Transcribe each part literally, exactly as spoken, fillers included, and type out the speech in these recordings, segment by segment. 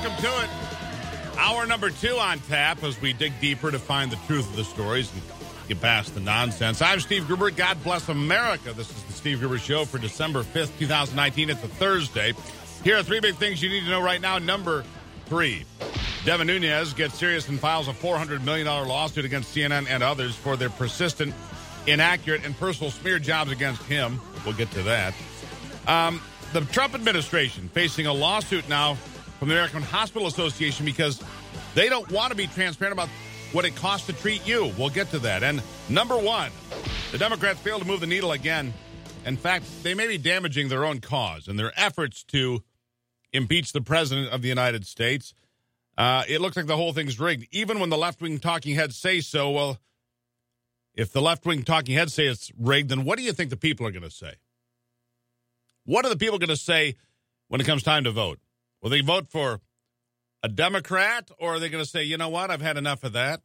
welcome to it. Hour number two on tap as we dig deeper to find the truth of the stories and get past the nonsense. I'm Steve Gruber. God bless America. This is the Steve Gruber Show for December fifth, twenty nineteen. It's a Thursday. Here are three big things you need to know right now. Number three, Devin Nunes gets serious and files a four hundred million dollars lawsuit against C N N and others for their persistent, inaccurate, and personal smear jobs against him. We'll get to that. Um, the Trump administration facing a lawsuit now from the American Hospital Association because they don't want to be transparent about what it costs to treat you. We'll get to that. And number one, the Democrats failed to move the needle again. In fact, they may be damaging their own cause in their efforts to impeach the president of the United States. Uh, it looks like the whole thing's rigged. Even when the left-wing talking heads say so, well, if the left-wing talking heads say it's rigged, then what do you think the people are going to say? What are the people going to say when it comes time to vote? Will they vote for a Democrat, or are they going to say, you know what, I've had enough of that,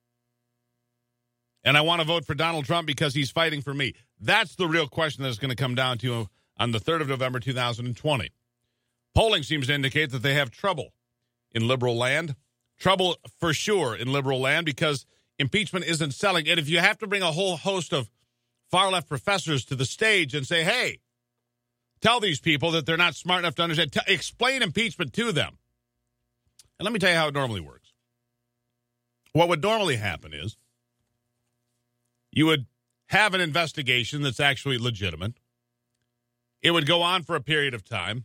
and I want to vote for Donald Trump because he's fighting for me? That's the real question that's going to come down to on the third of November, two thousand twenty. Polling seems to indicate that they have trouble in liberal land. Trouble for sure in liberal land because impeachment isn't selling. And if you have to bring a whole host of far-left professors to the stage and say, hey, tell these people that they're not smart enough to understand, T- explain impeachment to them. And let me tell you how it normally works. What would normally happen is you would have an investigation that's actually legitimate. It would go on for a period of time.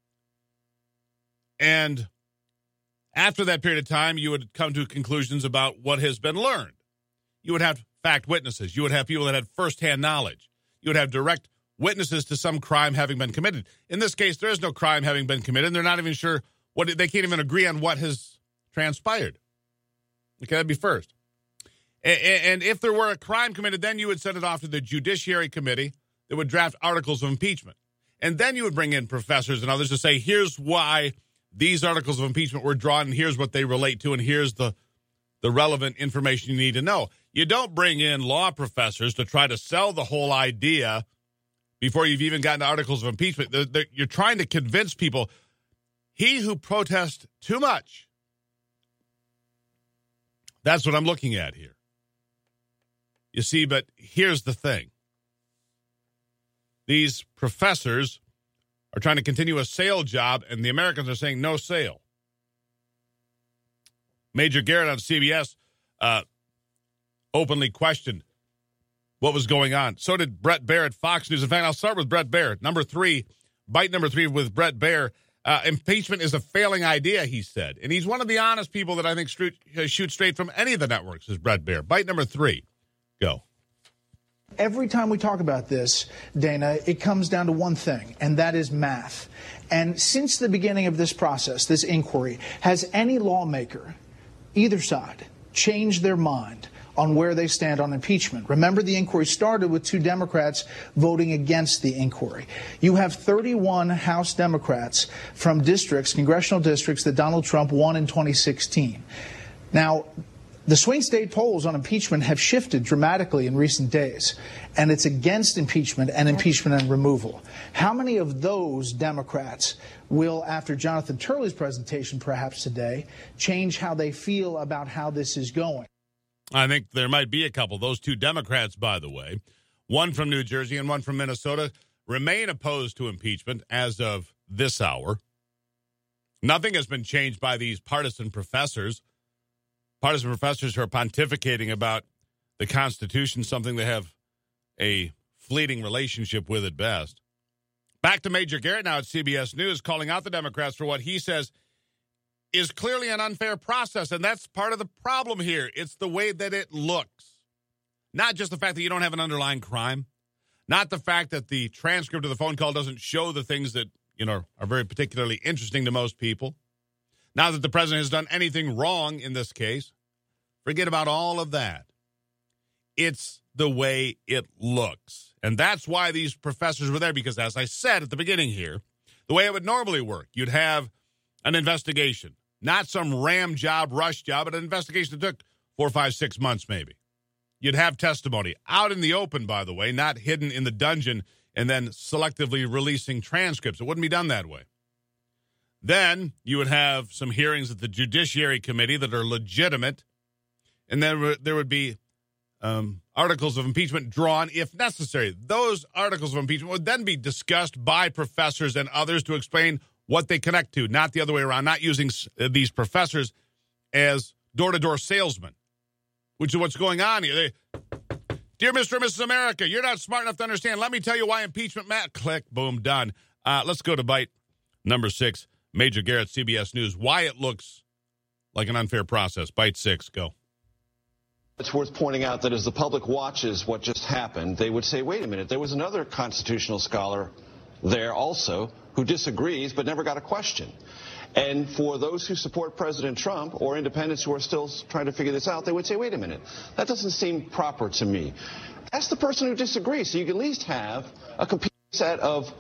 And after that period of time, you would come to conclusions about what has been learned. You would have fact witnesses. You would have people that had firsthand knowledge. You would have direct witnesses to some crime having been committed. In this case, there is no crime having been committed, and they're not even sure what, they can't even agree on what has transpired. Okay, that'd be first. And if there were a crime committed, then you would send it off to the Judiciary Committee that would draft articles of impeachment. And then you would bring in professors and others to say, here's why these articles of impeachment were drawn, and here's what they relate to, and here's the, the relevant information you need to know. You don't bring in law professors to try to sell the whole idea before you've even gotten to articles of impeachment. They're, they're, you're trying to convince people, he who protests too much. That's what I'm looking at here. You see, but here's the thing. These professors are trying to continue a sale job, and the Americans are saying no sale. Major Garrett on C B S uh, openly questioned what was going on. So did Bret Baier at Fox News. In fact, I'll start with Bret Baier. Number three, bite number three with Bret Baier. Uh, impeachment is a failing idea, he said. And he's one of the honest people that I think shoot, shoot straight from any of the networks, is Bret Baier. Bite number three. Go. Every time we talk about this, Dana, it comes down to one thing, and that is math. And since the beginning of this process, this inquiry, has any lawmaker, either side, changed their mind on where they stand on impeachment? Remember, the inquiry started with two Democrats voting against the inquiry. You have thirty-one House Democrats from districts, congressional districts, that Donald Trump won in twenty sixteen. Now, the swing state polls on impeachment have shifted dramatically in recent days, and it's against impeachment and impeachment and removal. How many of those Democrats will, after Jonathan Turley's presentation perhaps today, change how they feel about how this is going? I think there might be a couple. Those two Democrats, by the way, one from New Jersey and one from Minnesota, remain opposed to impeachment as of this hour. Nothing has been changed by these partisan professors. Partisan professors who are pontificating about the Constitution, something they have a fleeting relationship with at best. Back to Major Garrett now at C B S News, calling out the Democrats for what he says is clearly an unfair process, and that's part of the problem here. It's the way that it looks. Not just the fact that you don't have an underlying crime, not the fact that the transcript of the phone call doesn't show the things that, you know, are very particularly interesting to most people. Not that the president has done anything wrong in this case. Forget about all of that. It's the way it looks. And that's why these professors were there, because as I said at the beginning here, the way it would normally work, you'd have an investigation. Not some ram job, rush job, but an investigation that took four, five, six months maybe. You'd have testimony out in the open, by the way, not hidden in the dungeon and then selectively releasing transcripts. It wouldn't be done that way. Then you would have some hearings at the Judiciary Committee that are legitimate. And then there would be um, articles of impeachment drawn if necessary. Those articles of impeachment would then be discussed by professors and others to explain what they connect to, not the other way around, not using these professors as door-to-door salesmen, which is what's going on here. They, Dear Mister and Missus America, you're not smart enough to understand. Let me tell you why impeachment matters. Click, boom, done. Uh, let's go to bite number six. Major Garrett, C B S News. Why it looks like an unfair process. Bite six, go. It's worth pointing out that as the public watches what just happened, they would say, wait a minute, there was another constitutional scholar there also who disagrees but never got a question. And for those who support President Trump or independents who are still trying to figure this out, they would say, wait a minute, that doesn't seem proper to me. Ask the person who disagrees so you can at least have a complete set of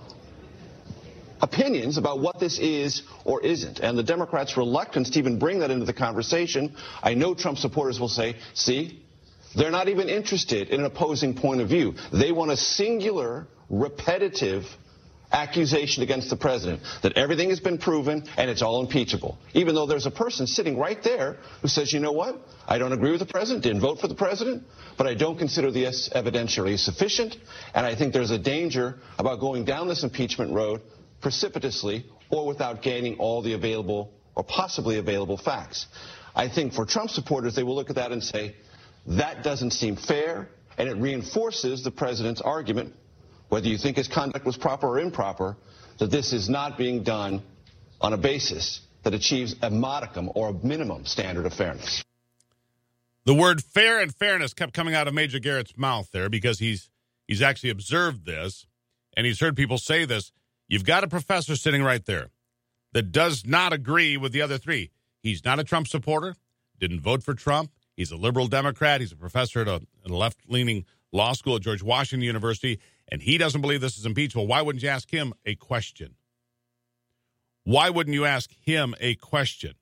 opinions about what this is or isn't. And the Democrats' reluctance to even bring that into the conversation, I know Trump supporters will say, see, they're not even interested in an opposing point of view. They want a singular, repetitive accusation against the president that everything has been proven and it's all impeachable, even though there's a person sitting right there who says, you know what, I don't agree with the president, didn't vote for the president, but I don't consider the evidentiary sufficient, and I think there's a danger about going down this impeachment road precipitously or without gaining all the available or possibly available facts. I think for Trump supporters, they will look at that and say, that doesn't seem fair, and it reinforces the president's argument, whether you think his conduct was proper or improper, that this is not being done on a basis that achieves a modicum or a minimum standard of fairness. The word fair and fairness kept coming out of Major Garrett's mouth there because he's he's actually observed this, and he's heard people say this. You've got a professor sitting right there that does not agree with the other three. He's not a Trump supporter, didn't vote for Trump. He's a liberal Democrat. He's a professor at a, at a left-leaning law school at George Washington University, and he doesn't believe this is impeachable. Why wouldn't you ask him a question? Why wouldn't you ask him a question?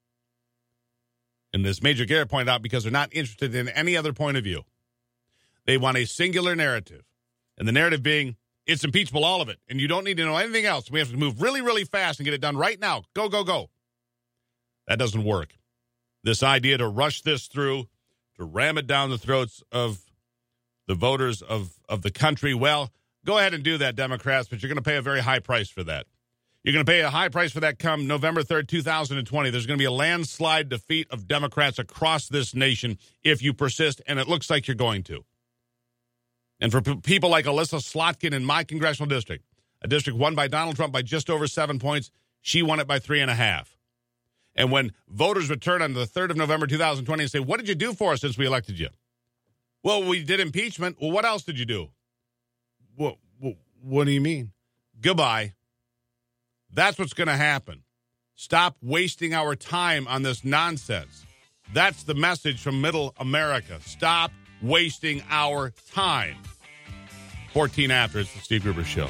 And as Major Garrett pointed out, because they're not interested in any other point of view. They want a singular narrative, and the narrative being, it's impeachable, all of it, and you don't need to know anything else. We have to move really, really fast and get it done right now. Go, go, go. That doesn't work. This idea to rush this through, to ram it down the throats of the voters of, of the country, well, go ahead and do that, Democrats, but you're going to pay a very high price for that. You're going to pay a high price for that come November third, two thousand twenty. There's going to be a landslide defeat of Democrats across this nation if you persist, and it looks like you're going to. And for p- people like Alyssa Slotkin in my congressional district, a district won by Donald Trump by just over seven points, she won it by three and a half. And when voters return on the third of November, two thousand twenty and say, what did you do for us since we elected you? Well, we did impeachment. Well, what else did you do? What, what, what do you mean? Goodbye. That's what's going to happen. Stop wasting our time on this nonsense. That's the message from Middle America. Stop wasting our time. fourteen after, it's the Steve Gruber Show.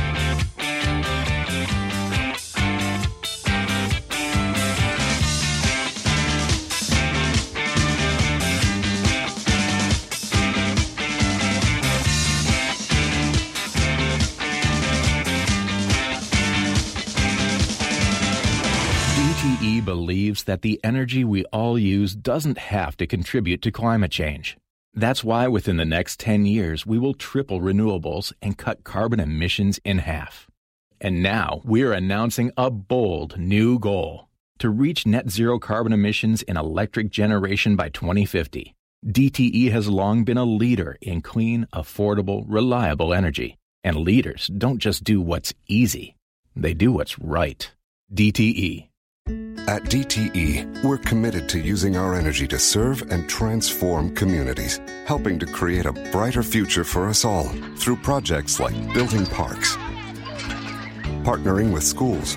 D T E believes that the energy we all use doesn't have to contribute to climate change. That's why within the next ten years, we will triple renewables and cut carbon emissions in half. And now we're announcing a bold new goal to reach net zero carbon emissions in electric generation by twenty fifty. D T E has long been a leader in clean, affordable, reliable energy. And leaders don't just do what's easy. They do what's right. D T E. At D T E, we're committed to using our energy to serve and transform communities, helping to create a brighter future for us all through projects like building parks, partnering with schools,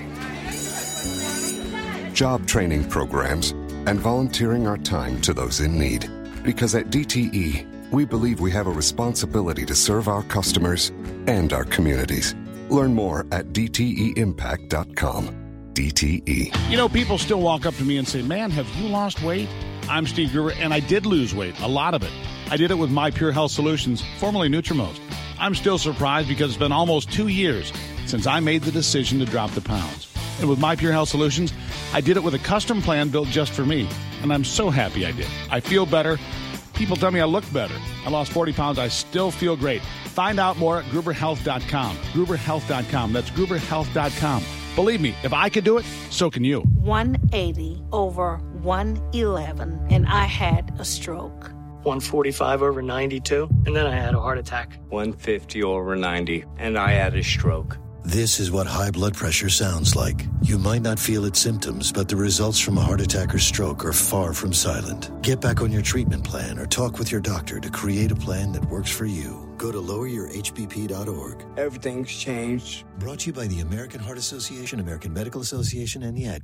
job training programs, and volunteering our time to those in need. Because at D T E, we believe we have a responsibility to serve our customers and our communities. Learn more at d t e impact dot com. D T E. You know, people still walk up to me and say, man, have you lost weight? I'm Steve Gruber, and I did lose weight, a lot of it. I did it with My Pure Health Solutions, formerly Nutrimost. I'm still surprised because it's been almost two years since I made the decision to drop the pounds. And with My Pure Health Solutions, I did it with a custom plan built just for me. And I'm so happy I did. I feel better. People tell me I look better. I lost forty pounds. I still feel great. Find out more at Gruber Health dot com. Gruber Health dot com. That's Gruber Health dot com. Believe me, if I could do it, so can you. one eighty over one eleven, and I had a stroke. one forty-five over ninety-two, and then I had a heart attack. one fifty over ninety, and I had a stroke. This is what high blood pressure sounds like. You might not feel its symptoms, but the results from a heart attack or stroke are far from silent. Get back on your treatment plan or talk with your doctor to create a plan that works for you. Go to lower your h b p dot org. Everything's changed. Brought to you by the American Heart Association, American Medical Association, and the Ad